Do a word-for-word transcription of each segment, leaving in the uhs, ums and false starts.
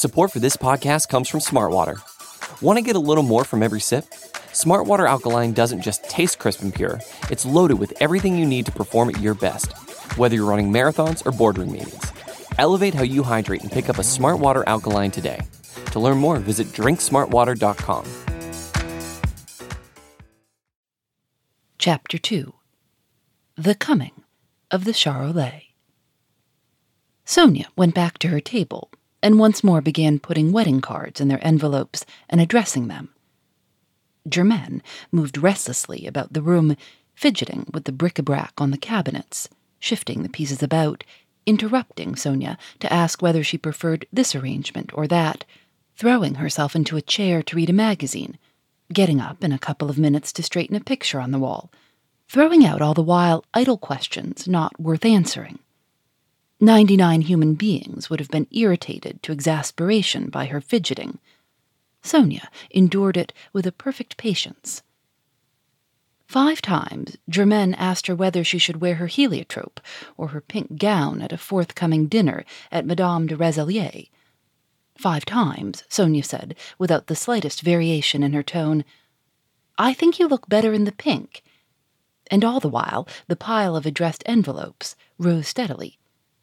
Support for this podcast comes from Smartwater. Want to get a little more from every sip? Smartwater Alkaline doesn't just taste crisp and pure, it's loaded with everything you need to perform at your best, whether you're running marathons or boardroom meetings. Elevate how you hydrate and pick up a Smartwater Alkaline today. To learn more, visit drink smartwater dot com. Chapter two. The Coming of the Charolais. Sonia went back to her table and once more began putting wedding cards in their envelopes and addressing them. Germaine moved restlessly about the room, fidgeting with the bric-a-brac on the cabinets, shifting the pieces about, interrupting Sonia to ask whether she preferred this arrangement or that, throwing herself into a chair to read a magazine, getting up in a couple of minutes to straighten a picture on the wall, throwing out all the while idle questions not worth answering. Ninety-nine human beings would have been irritated to exasperation by her fidgeting. Sonia endured it with a perfect patience. Five times Germaine asked her whether she should wear her heliotrope or her pink gown at a forthcoming dinner at Madame de Rezillier. Five times, Sonia said, without the slightest variation in her tone, "I think you look better in the pink." And all the while the pile of addressed envelopes rose steadily.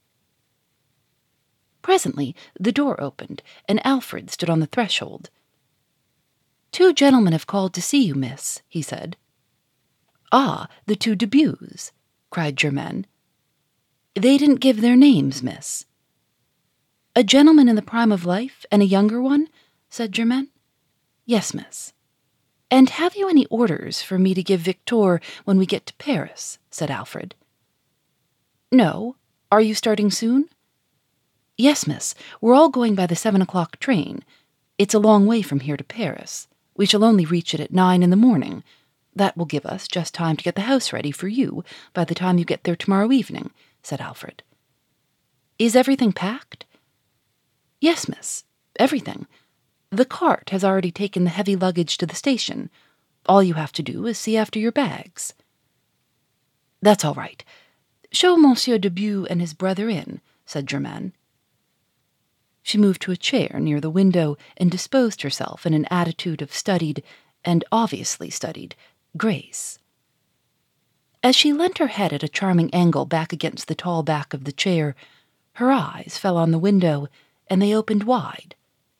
Presently the door opened, and Alfred stood on the threshold. "Two gentlemen have called to see you, miss," he said. "Ah, the two Debues," cried Germaine. "They didn't give their names, miss." "A gentleman in the prime of life and a younger one?" said Germaine. "Yes, miss." "And have you any orders for me to give Victor when we get to Paris?" said Alfred. "No. Are you starting soon?" "Yes, miss. We're all going by the seven o'clock train. It's a long way from here to Paris. We shall only reach it at nine in the morning. That will give us just time to get the house ready for you by the time you get there tomorrow evening," said Alfred. "Is everything packed?" "Yes, miss. Everything. The cart has already taken the heavy luggage to the station. All you have to do is see after your bags." "That's all right. Show Monsieur Debut and his brother in," said Germaine. She moved to a chair near the window and disposed herself in an attitude of studied, and obviously studied, grace. As she leant her head at a charming angle back against the tall back of the chair, her eyes fell on the window, and they opened wide.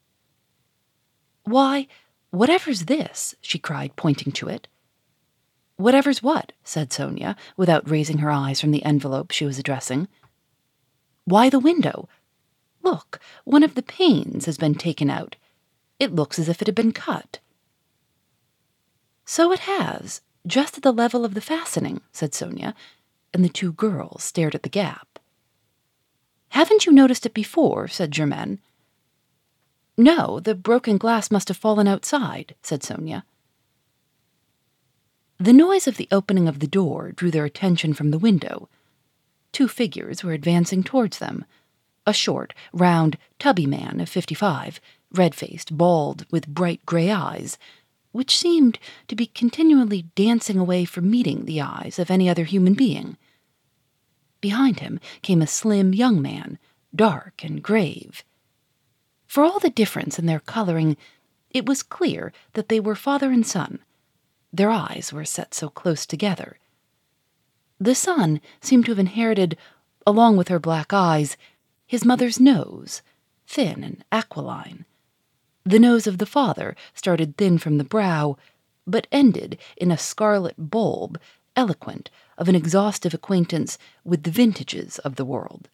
"Why, whatever's this?" she cried, pointing to it. "Whatever's what?" said Sonia, without raising her eyes from the envelope she was addressing. "Why, the window. Look, one of the panes has been taken out. It looks as if it had been cut." "So it has, just at the level of the fastening," said Sonia, and the two girls stared at the gap. "Haven't you noticed it before?" said Germaine. "No, the broken glass must have fallen outside," said Sonia. The noise of the opening of the door drew their attention from the window. Two figures were advancing towards them. A short, round, tubby man of fifty-five, red-faced, bald, with bright grey eyes, which seemed to be continually dancing away from meeting the eyes of any other human being. Behind him came a slim young man, dark and grave. For all the difference in their colouring, it was clear that they were father and son. Their eyes were set so close together. The son seemed to have inherited, along with her black eyes, his mother's nose, thin and aquiline. The nose of the father started thin from the brow, but ended in a scarlet bulb, eloquent of an exhaustive acquaintance with the vintages of the world.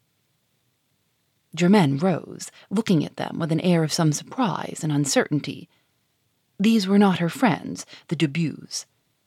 Germaine rose, looking at them with an air of some surprise and uncertainty. These were not her friends, the Debues.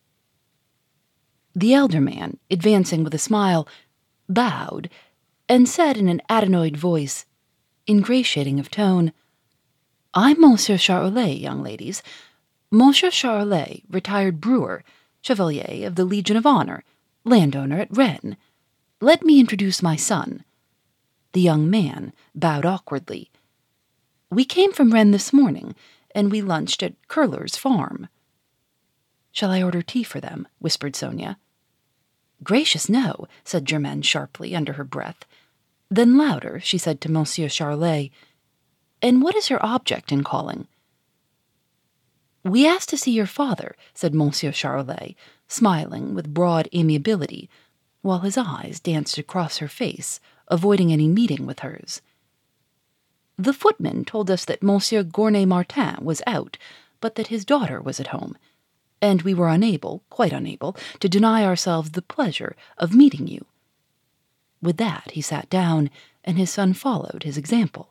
The elder man, advancing with a smile, bowed, and said in an adenoid voice, ingratiating of tone, "I'm Monsieur Charolais, young ladies. Monsieur Charolais, retired brewer, Chevalier of the Legion of Honor, landowner at Rennes. Let me introduce my son." The young man bowed awkwardly. "We came from Rennes this morning, and we lunched at Curler's farm." "Shall I order tea for them?" whispered Sonia. "Gracious, no," said Germaine sharply under her breath. Then louder she said to Monsieur Charolais, And what is your object in calling?" "We asked to see your father," said Monsieur Charolais, smiling with broad amiability, while his eyes danced across her face, avoiding any meeting with hers. "The footman told us that Monsieur Gournay Martin was out, but that his daughter was at home, and we were unable, quite unable, to deny ourselves the pleasure of meeting you." With that he sat down, and his son followed his example.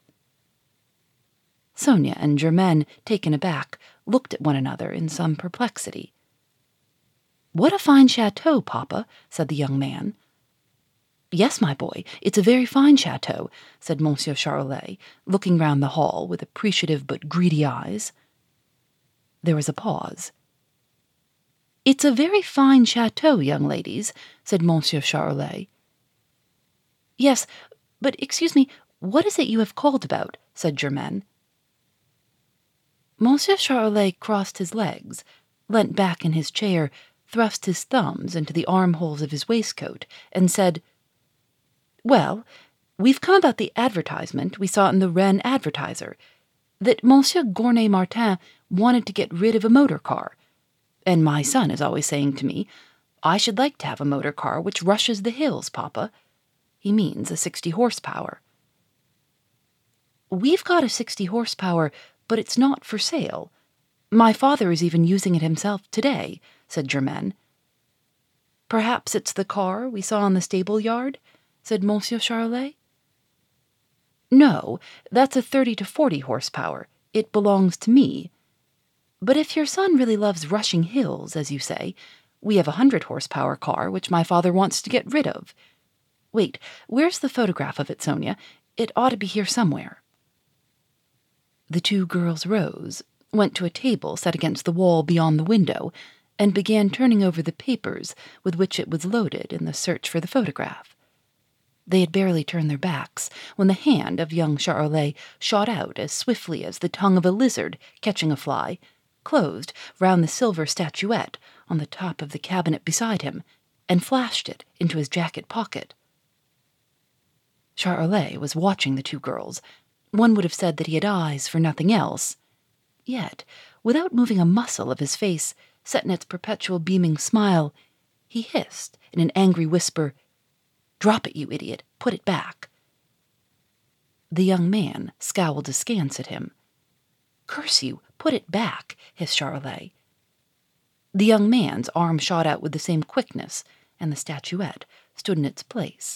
Sonia and Germaine, taken aback, looked at one another in some perplexity. "What a fine chateau, Papa," said the young man. "Yes, my boy, it's a very fine chateau," said Monsieur Charolais, looking round the hall with appreciative but greedy eyes. There was a pause. "It's a very fine chateau, young ladies," said Monsieur Charolais. "Yes, but excuse me, what is it you have called about?" said Germaine. Monsieur Charolais crossed his legs, leant back in his chair, thrust his thumbs into the armholes of his waistcoat, and said, "Well, we've come about the advertisement we saw in the Rennes Advertiser, that Monsieur Gournay Martin wanted to get rid of a motor car, and my son is always saying to me, 'I should like to have a motor car which rushes the hills, Papa.' He means a sixty horsepower. We've got a sixty horsepower, but it's not for sale. My father is even using it himself today," said Germaine. "Perhaps it's the car we saw in the stable yard?" said Monsieur Charolais. "No, that's a thirty to forty horsepower. It belongs to me. But if your son really loves rushing hills, as you say, we have a hundred horsepower car which my father wants to get rid of. Wait, where's the photograph of it, Sonia? It ought to be here somewhere." The two girls rose, went to a table set against the wall beyond the window, and began turning over the papers with which it was loaded in the search for the photograph. They had barely turned their backs when the hand of young Charolais shot out as swiftly as the tongue of a lizard catching a fly, closed round the silver statuette on the top of the cabinet beside him, and flashed it into his jacket pocket. Charolais was watching the two girls. One would have said that he had eyes for nothing else. Yet, without moving a muscle of his face set in its perpetual beaming smile, he hissed in an angry whisper, "Drop it, you idiot! Put it back!" The young man scowled askance at him. "Curse you! Put it back!" hissed Charolais. The young man's arm shot out with the same quickness, and the statuette stood in its place.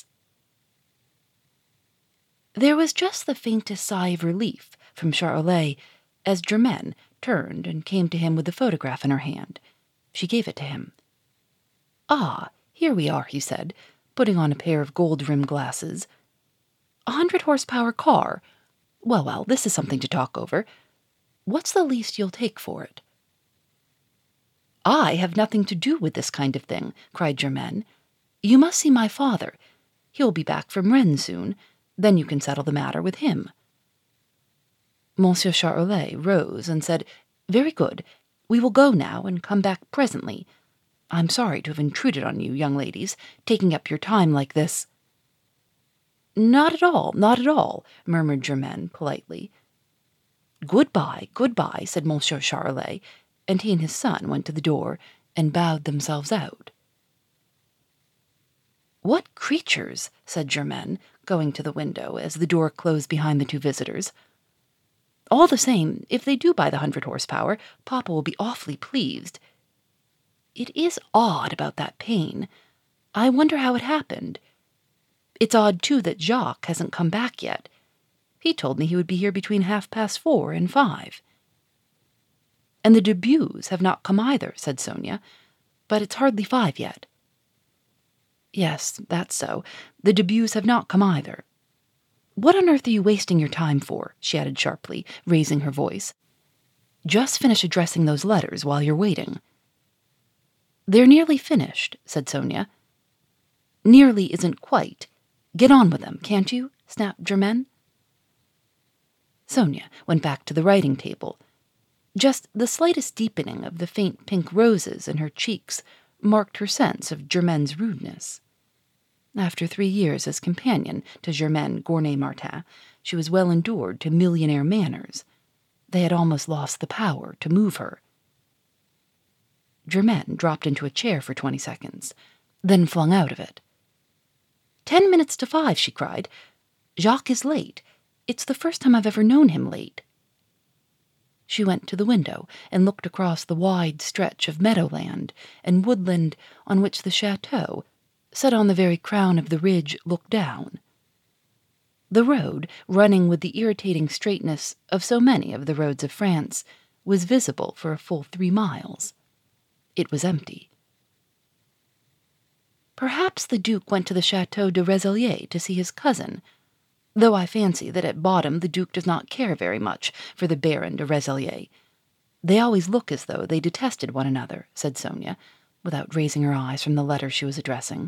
There was just the faintest sigh of relief from Charolais as Germaine turned and came to him with the photograph in her hand. She gave it to him. "Ah, here we are," he said, putting on a pair of gold-rimmed glasses. "A hundred horsepower car. Well, well, this is something to talk over. What's the least you'll take for it?" "I have nothing to do with this kind of thing," cried Germaine. "You must see my father. He'll be back from Rennes soon. Then you can settle the matter with him." Monsieur Charolais rose and said, "Very good. We will go now and come back presently. I'm sorry to have intruded on you, young ladies, taking up your time like this." "Not at all, not at all," murmured Germaine politely. "Good-bye, good-bye," said Monsieur Charolais, and he and his son went to the door and bowed themselves out. "What creatures!" said Germaine, going to the window as the door closed behind the two visitors. "All the same, if they do buy the hundred horsepower, Papa will be awfully pleased. It is odd about that pain. I wonder how it happened. It's odd, too, that Jacques hasn't come back yet. He told me he would be here between half-past four and five." "And the Debues have not come either," said Sonia. "But it's hardly five yet." "Yes, that's so. The Debues have not come either. What on earth are you wasting your time for?" she added sharply, raising her voice. "Just finish addressing those letters while you're waiting." "They're nearly finished," said Sonia. "Nearly isn't quite. Get on with them, can't you?" snapped Germaine. Sonia went back to the writing table. Just the slightest deepening of the faint pink roses in her cheeks marked her sense of Germaine's rudeness. After three years as companion to Germaine Gournay-Martin, she was well endured to millionaire manners. They had almost lost the power to move her. Germaine dropped into a chair for twenty seconds, then flung out of it. "Ten minutes to five," she cried. "Jacques is late. It's the first time I've ever known him late." She went to the window and looked across the wide stretch of meadowland and woodland on which the chateau, set on the very crown of the ridge, looked down. The road, running with the irritating straightness of so many of the roads of France, was visible for a full three miles. It was empty. Perhaps the Duke went to the Chateau de Rezillier to see his cousin, though I fancy that at bottom the Duke does not care very much for the Baron de Rezillier. They always look as though they detested one another, said Sonia, without raising her eyes from the letter she was addressing.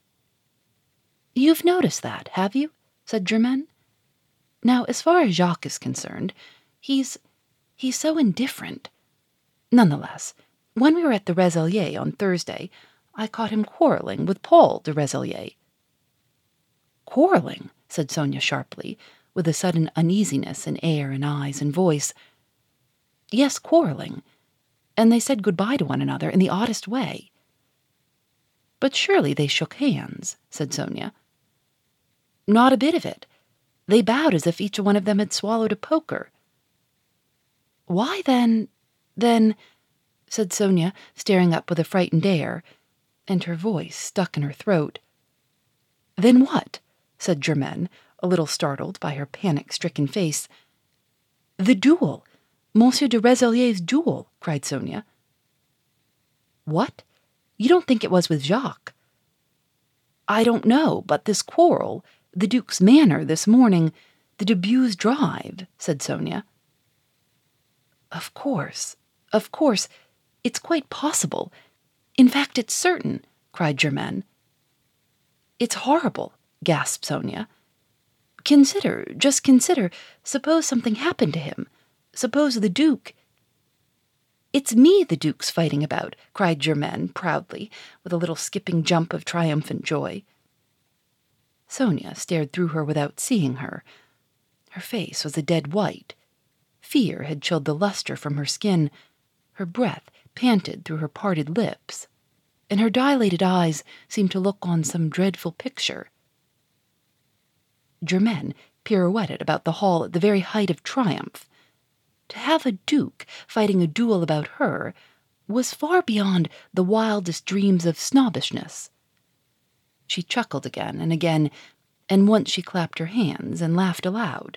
"You've noticed that, have you?" said Germaine. "Now, as far as Jacques is concerned, he's... he's so indifferent. Nonetheless, when we were at the Rezillier on Thursday, I caught him quarrelling with Paul de Rezillier." "Quarrelling?" said Sonia sharply, with a sudden uneasiness in air and eyes and voice. "Yes, quarrelling. And they said good-bye to one another in the oddest way." "But surely they shook hands," said Sonia. "Not a bit of it. They bowed as if each one of them had swallowed a poker." "Why then, then," said Sonia, staring up with a frightened air, and her voice stuck in her throat. "Then what?" said Germaine, a little startled by her panic-stricken face. "The duel! Monsieur de Rezillier's duel!" cried Sonia. "What? You don't think it was with Jacques?" "I don't know, but this quarrel, the Duke's manner this morning, the Dubues drive," said Sonia. "Of course, of course, it's quite possible. In fact, it's certain," cried Germaine. "It's horrible," gasped Sonia. "Consider, just consider, suppose something happened to him. Suppose the Duke—" "It's me the Duke's fighting about," cried Germaine proudly, with a little skipping jump of triumphant joy. Sonia stared through her without seeing her. Her face was a dead white. Fear had chilled the luster from her skin. Her breath panted through her parted lips, and her dilated eyes seemed to look on some dreadful picture. Germaine pirouetted about the hall at the very height of triumph. To have a duke fighting a duel about her was far beyond the wildest dreams of snobbishness. She chuckled again and again, and once she clapped her hands and laughed aloud.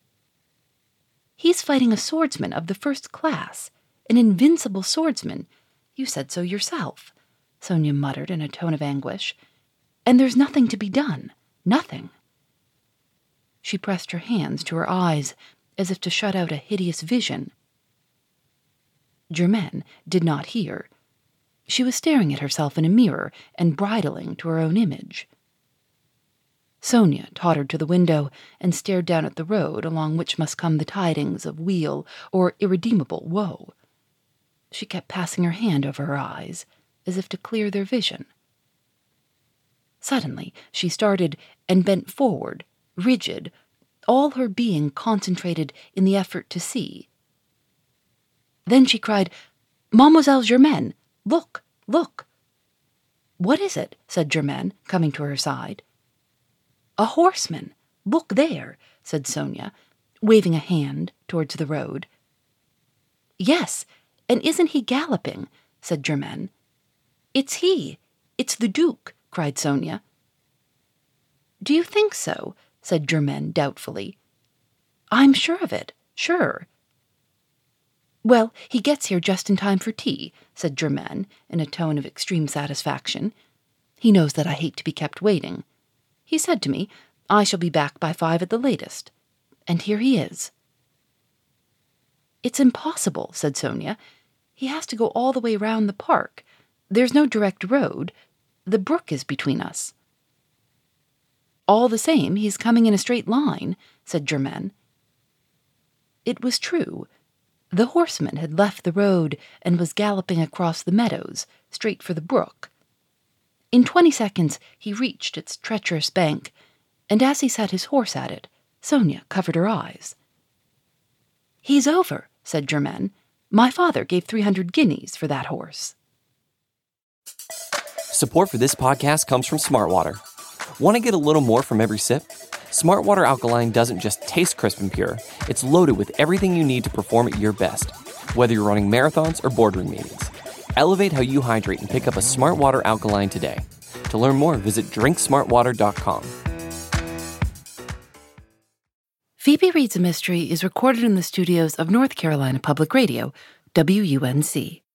"He's fighting a swordsman of the first class, an invincible swordsman. You said so yourself," Sonia muttered in a tone of anguish. "And there's nothing to be done, nothing." She pressed her hands to her eyes as if to shut out a hideous vision. Germaine did not hear. She was staring at herself in a mirror and bridling to her own image. Sonia tottered to the window and stared down at the road along which must come the tidings of weal or irredeemable woe. She kept passing her hand over her eyes, as if to clear their vision. Suddenly she started and bent forward, rigid, all her being concentrated in the effort to see. Then she cried, "Mademoiselle Germaine, look, look!" "What is it?" said Germaine, coming to her side. "A horseman! Look there!" said Sonia, waving a hand towards the road. "Yes, and isn't he galloping?" said Germaine. "It's he! It's the Duke!" cried Sonia. "Do you think so?" said Germaine doubtfully. "I'm sure of it, sure." "Well, he gets here just in time for tea," said Germaine in a tone of extreme satisfaction. "He knows that I hate to be kept waiting. He said to me, 'I shall be back by five at the latest.' And here he is." "It's impossible," said Sonia. "He has to go all the way round the park. There's no direct road. The brook is between us." "All the same, he's coming in a straight line," said Germaine. It was true. The horseman had left the road and was galloping across the meadows, straight for the brook. In twenty seconds, he reached its treacherous bank, and as he set his horse at it, Sonia covered her eyes. "He's over," said Germaine. "My father gave three hundred guineas for that horse." Support for this podcast comes from Smartwater. Want to get a little more from every sip? Smartwater Alkaline doesn't just taste crisp and pure, it's loaded with everything you need to perform at your best, whether you're running marathons or boardroom meetings. Elevate how you hydrate and pick up a Smartwater Alkaline today. To learn more, visit drink smart water dot com. Phoebe Reads a Mystery is recorded in the studios of North Carolina Public Radio, W U N C.